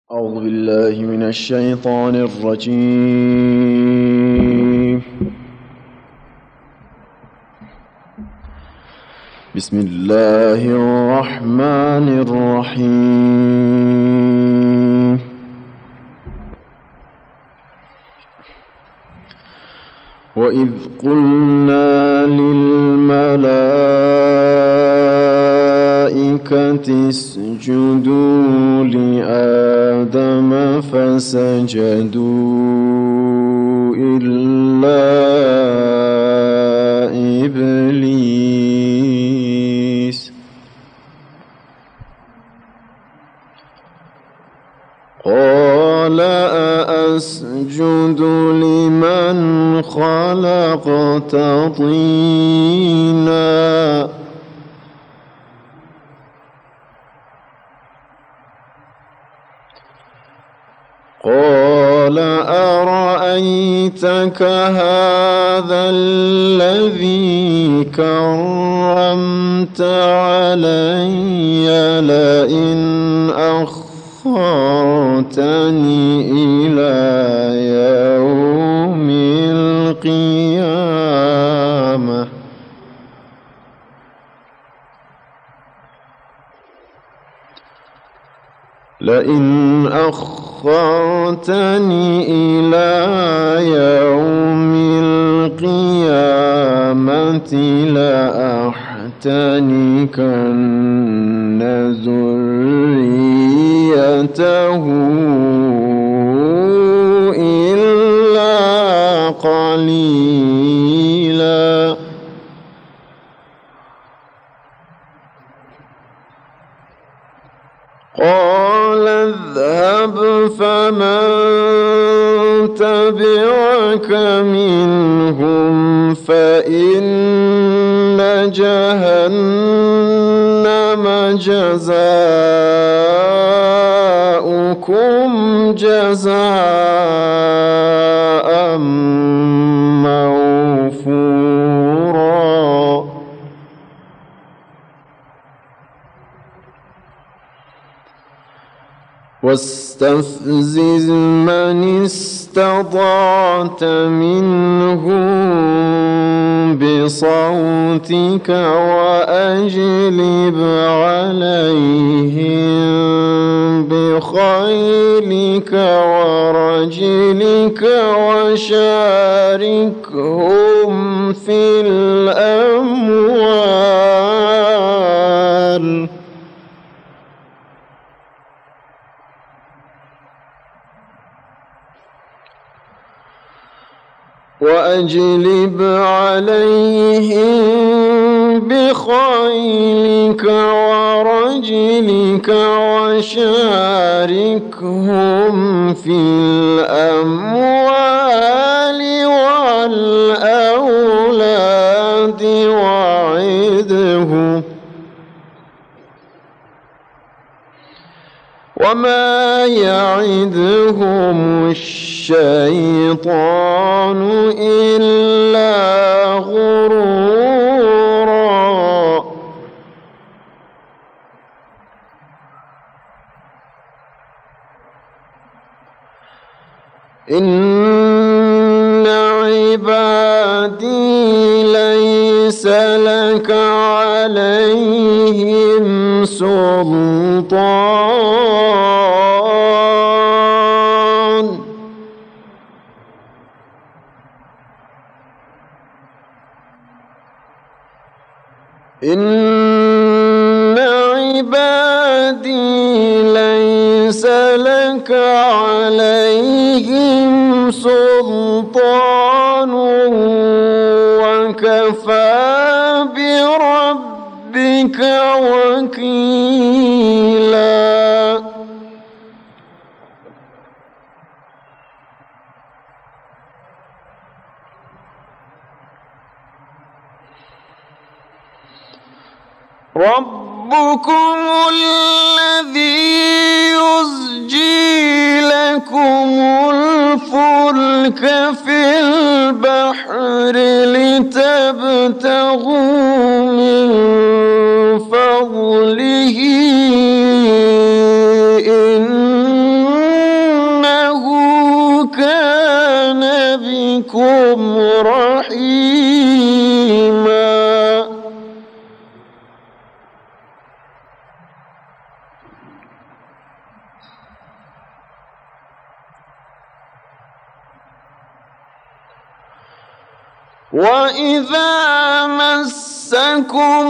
أعوذ بالله من الشيطان الرجيم. بسم الله الرحمن الرحيم. وإذ قلنا للملائكة اسجدوا لآدم فسجدوا إلا إبليس قال أأسجد لمن خلقت طينا قال أرأيتك هذا الذي كرمت علي لئن أخرتني إلى يوم القيامة إلى يوم القيامة لأحتنكن ذريته إلا قليلا قال اذهب فمن تبعك منهم فإن جهنم جزاؤكم جزاء موفورا واستفزز من استطعت منهم بصوتك وأجلب عليهم بخيلك ورجلك وشاركهم في الأموال وأجلب عليهم بخيلك ورجلك وشاركهم في الأموال والأولاد وعدهم وما يعدهم الشيطان إلا غرورا إن عبادي ليس لك عليهم سلطان إن عبادي ليس لك عليهم سلطان وكفى بربك وكيلا ربكم الذي يزجي لكم الفلك في البحر لتبتغوا من فضله إن وإذا مسكم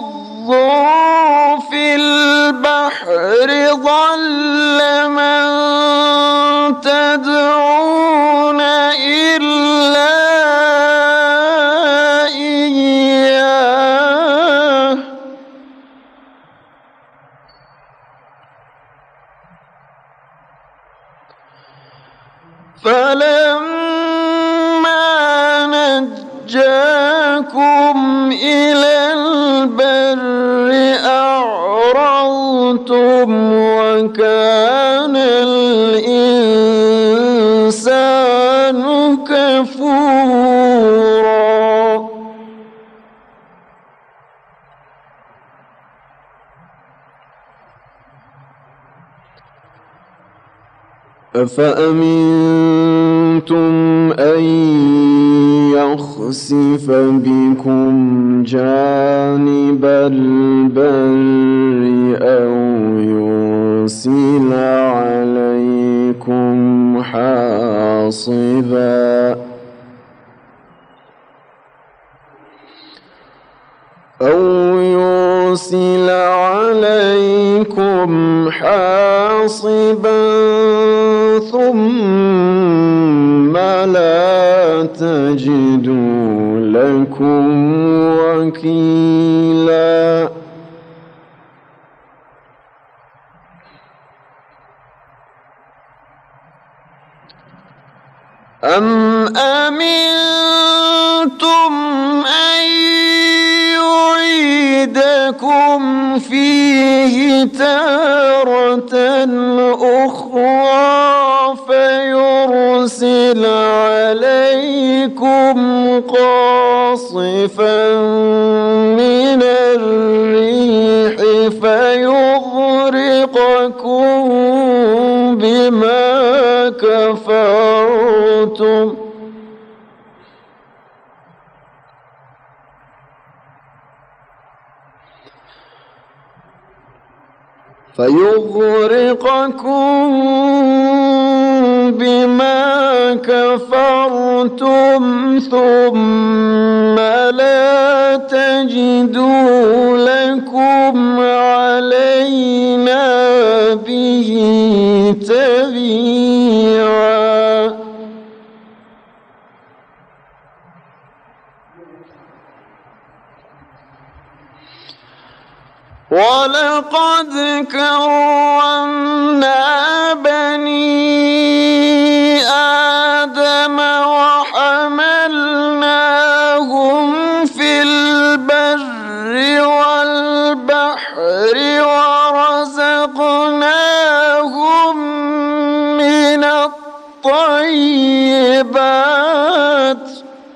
الضر في البحر ضل من تدعون إلا إياه فلما نجاكم إلى البر أعرضتم وكان الإنسان كفورا أفأمنتم أن يخسف بكم جانب البر أو يرسل عليكم حاصبا ثم لا تجدوا لكم وكيلا أم أمنتم أن يعيدكم فيه تارة أخرى فيرسل عليكم قاصفا من الريح فيغرقكم بما كفرتم ثم لا تجدوا لكم علينا به تبيعا ولقد كرمنا بني آدم وحملناهم في البر والبحر ورزقناهم من الطيبات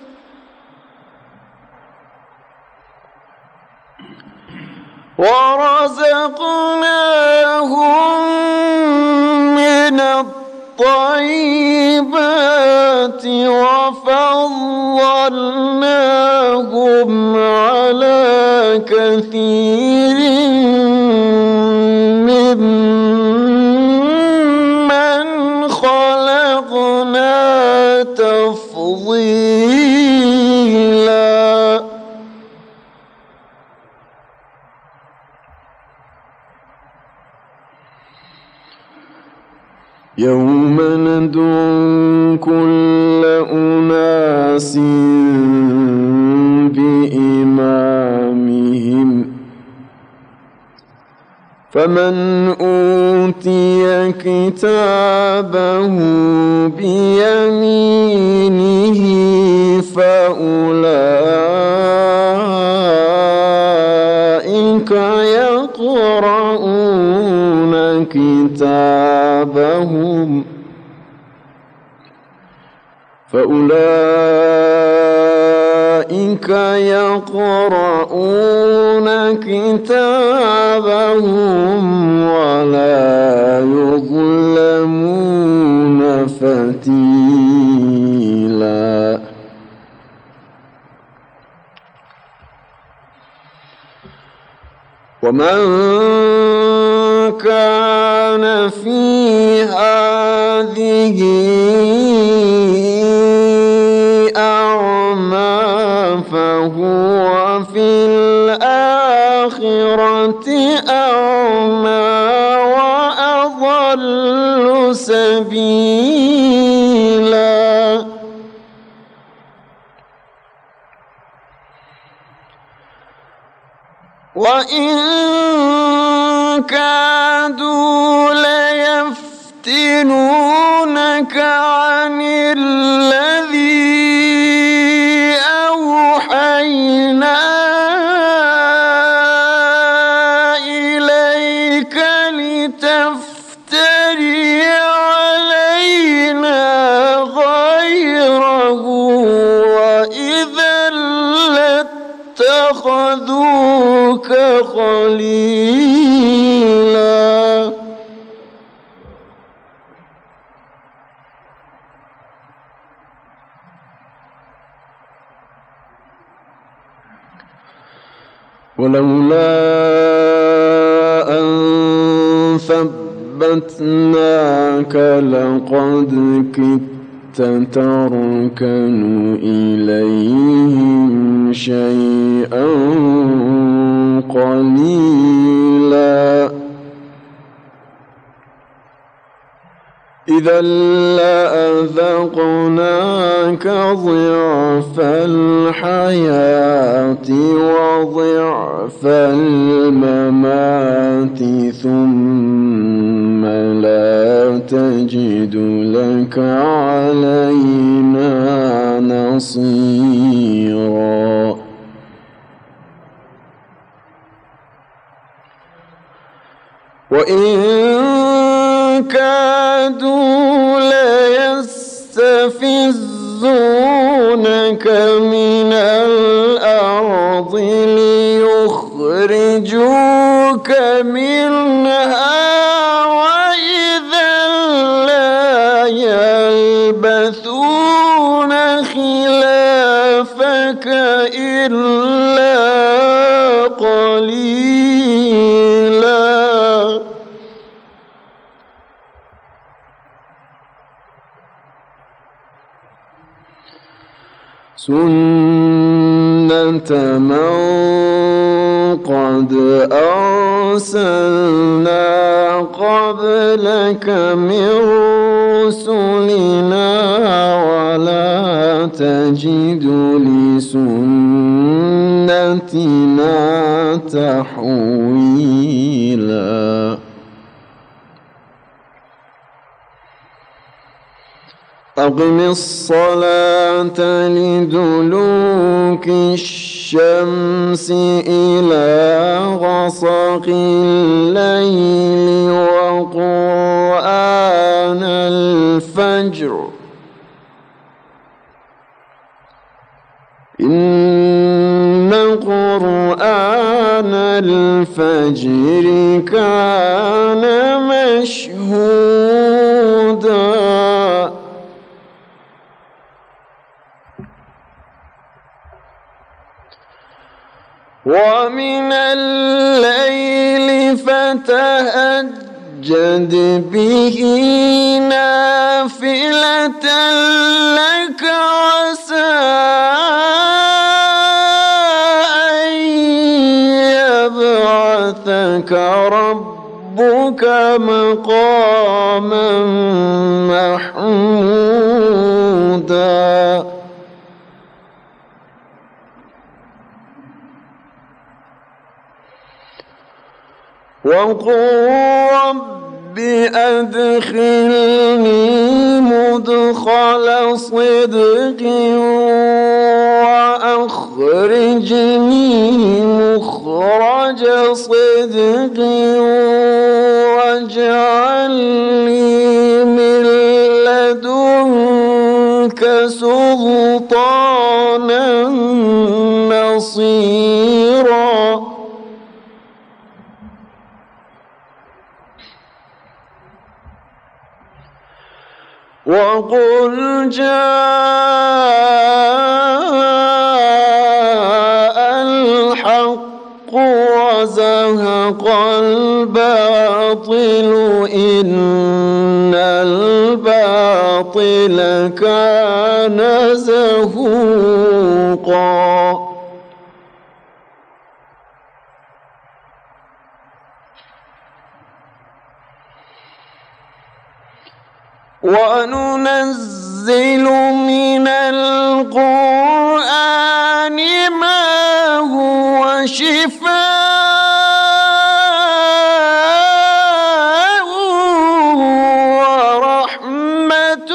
وفضلناهم على كثير ممن خلقنا تفضيلا يوم ندعو كل أناس بإمامهم فمن أوتي كتابه بيمينه فأولئك يقرؤون كتابهم ولا يظلمون فتيلا ومن كان في هذه أعمى أضل سبيلا وإن كادوا ليفتنونك عن الذي أوحينا إليك لتفتري علينا غيره وإذا لاتخذوك خليلا ولولا أن ثبتناك لقد كدت تركن إليهم شيئا قليلا إذا لأذقناك ضعف الحياة وضعف الممات ثم لا تجد لك علينا نصيرا وإن كادوا ليستفزونك من الأرض ليخرجوك منها وإذا لا يلبثون خلافك إلا قليلا سنة من قد أرسلنا قبلك من رسلنا ولا تجد لسنتنا تحويلا أقم الصلاة لدلوك الشمس إلى غسق الليل وقرآن الفجر إن قرآن الفجر كان مشهودا ومن الليل فتهجد به نافلة لك عسى أن يبعثك ربك مقاما محمودا وقل رب أدخلني مدخل صدق وأخرجني مخرج صدق واجعل لي من لدنك سلطانا نصيرا وقل جاء الحق وزهق الباطل إن الباطل كان زهوقا وننزل من القرآن ما هو شفاء ورحمة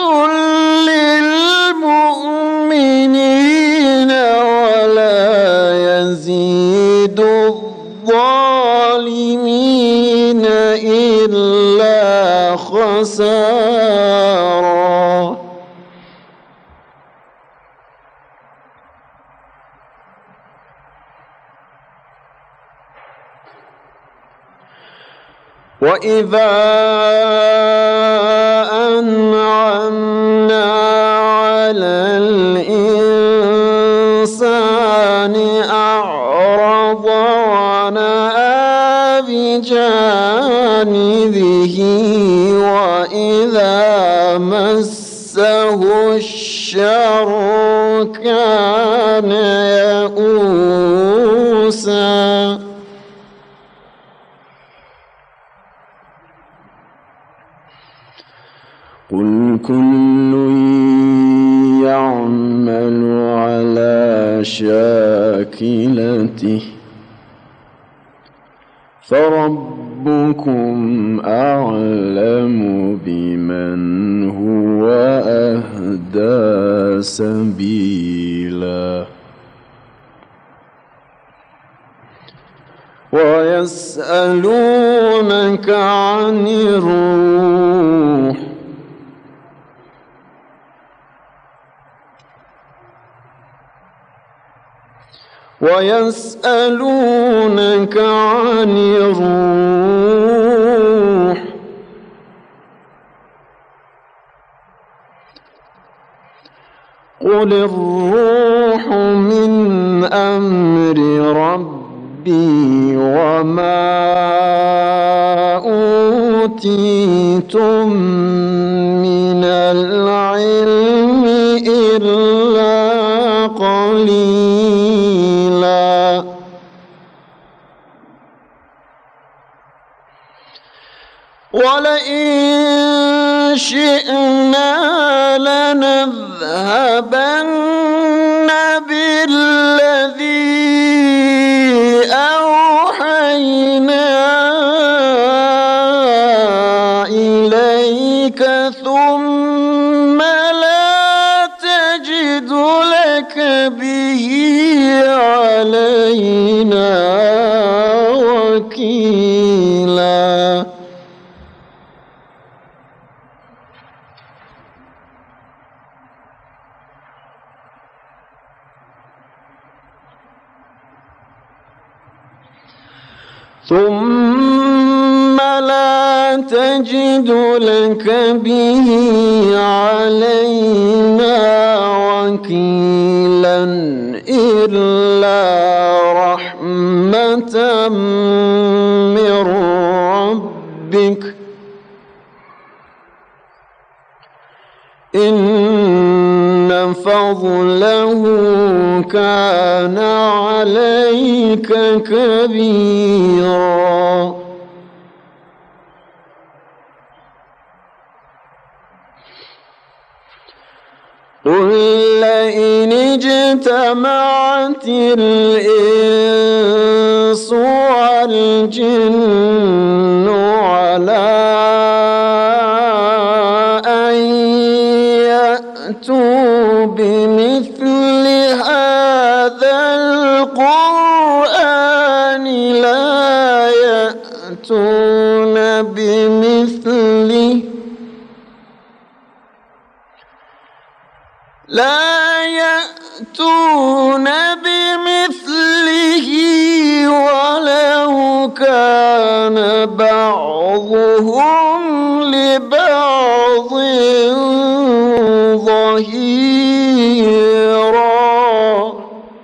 للمؤمنين ولا يزيد الظالمين إلا خسارا. وإذا أنعمنا على الإنسان أعرض ونأى بجانبه وإذا مسه الشر كان يئوسا. قل كل يعمل على شاكلته فربكم أعلم بمن هو أهدى سبيلا. ويسألونك عن الروح ويسألونك عن الروح قل الروح من أمر ربي وما أوتيتم من العلم إلا قليلا. ولئن شئنا لنذهبن بالذي أوحينا إليك ثم لا تجد لك به علينا وكيلا. ثم لا تجد لك به علينا وكيلا إلا رحمة من ربك إن فضله كان عليك كبيرا. قل لئن اجتمعت الإنس والجن على أن يأتوا بمثل هذا القرآن لا يأتون بمثله ولو كان بعضهم لبعض ظهيرا.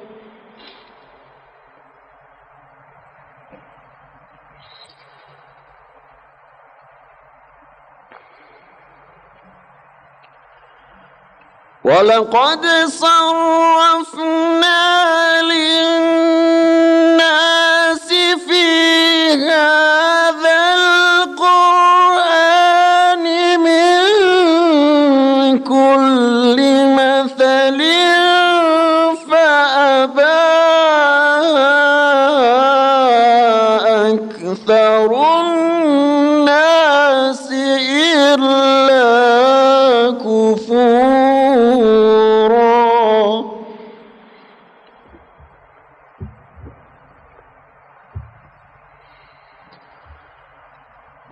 ولقد صرفنا للناس في هذا القرآن من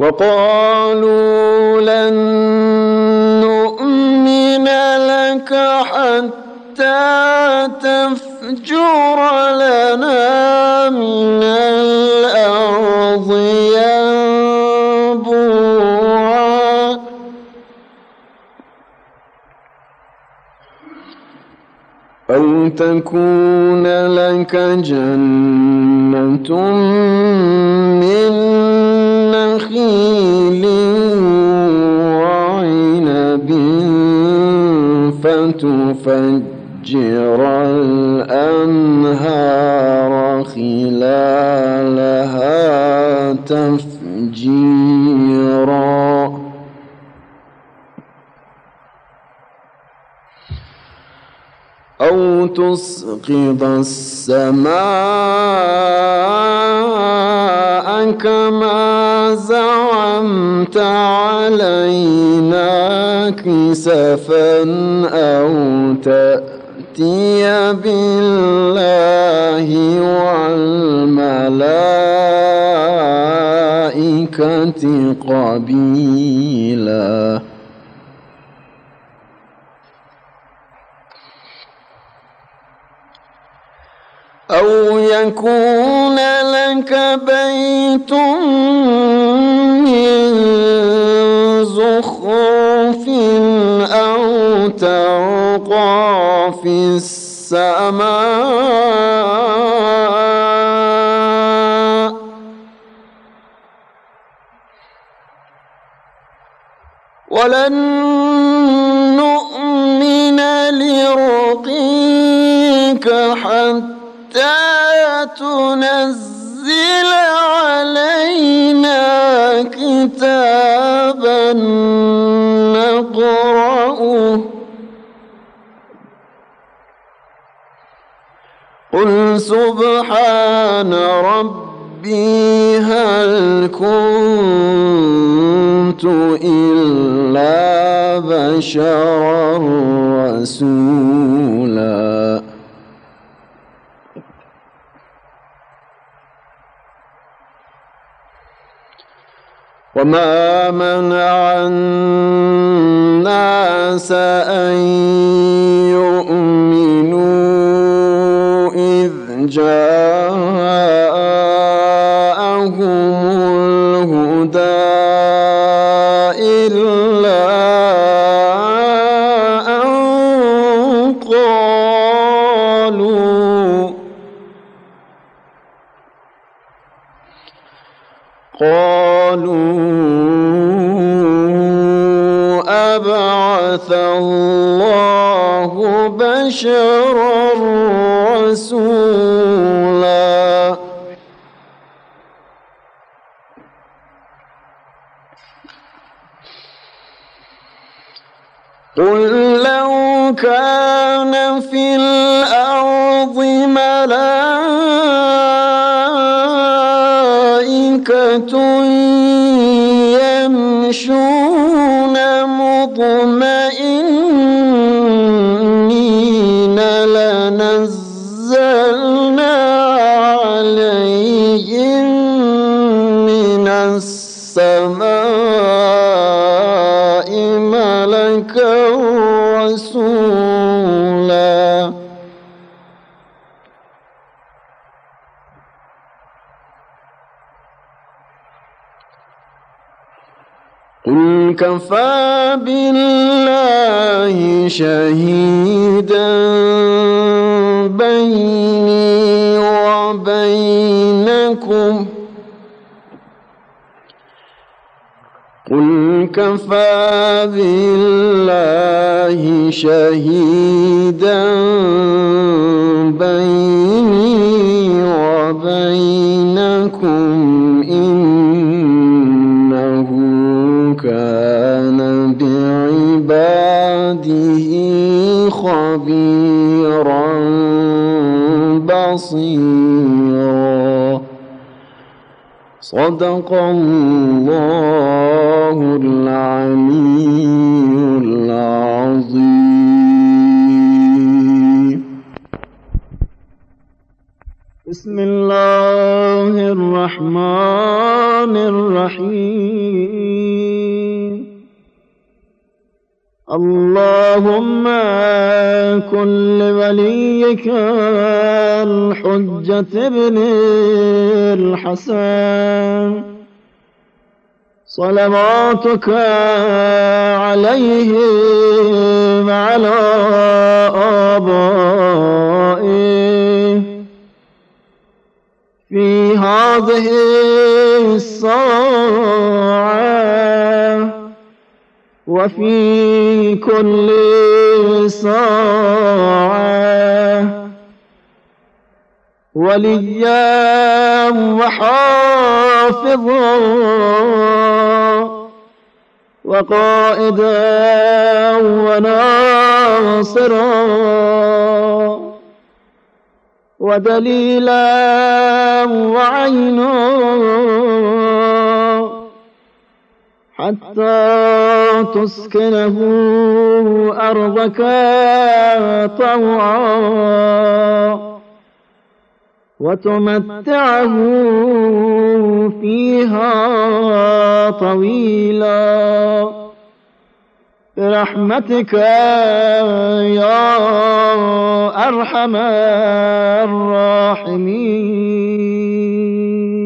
وقالوا لن نؤمن لك حتى تفجر لنا من الأرض ينبوعا أو تكون لك جنة من نخيل وعنب فتفجر الأنهار خلالها تفجيرا أو تسقط السماء كما زعمت علينا كسفا أو تأتي بالله والملائكة قبيلا أو يكون لك بيت من زخرف أو ترقى في السماء ولن نؤمن لرقيك حتى تنزل علينا كتابا نقرأه قل سبحان ربي هل كنت إلا بشرا رسولا وما منع الناس أن يؤمنوا إذ جاءهم الهدى إلا أن قالوا أبعث الله بشرا رسولا قل لو كان في الأرض ملائكة يمشون مطمئنين لنزلنا عليهم من السماء ملكا رسولا قل كفى بالله شهيدا بيني وبينكم قل كفى بالله شهيدا بيني وبينكم إنه كان بعباده خبيرا بصيرا صدق الله العلي العظيم. بسم الله الرحمن الرحيم. اللهم كن لوليك الحجة ابن الحسن صلواتك عليه وعلى آبائه في هذه الساعة وفي كل ساعة وليا وحافظا وقائدا وناصرا ودليلا وعينا حتى تسكنه أرضك طوعا وتمتعه فيها طويلا برحمتك يا أرحم الراحمين.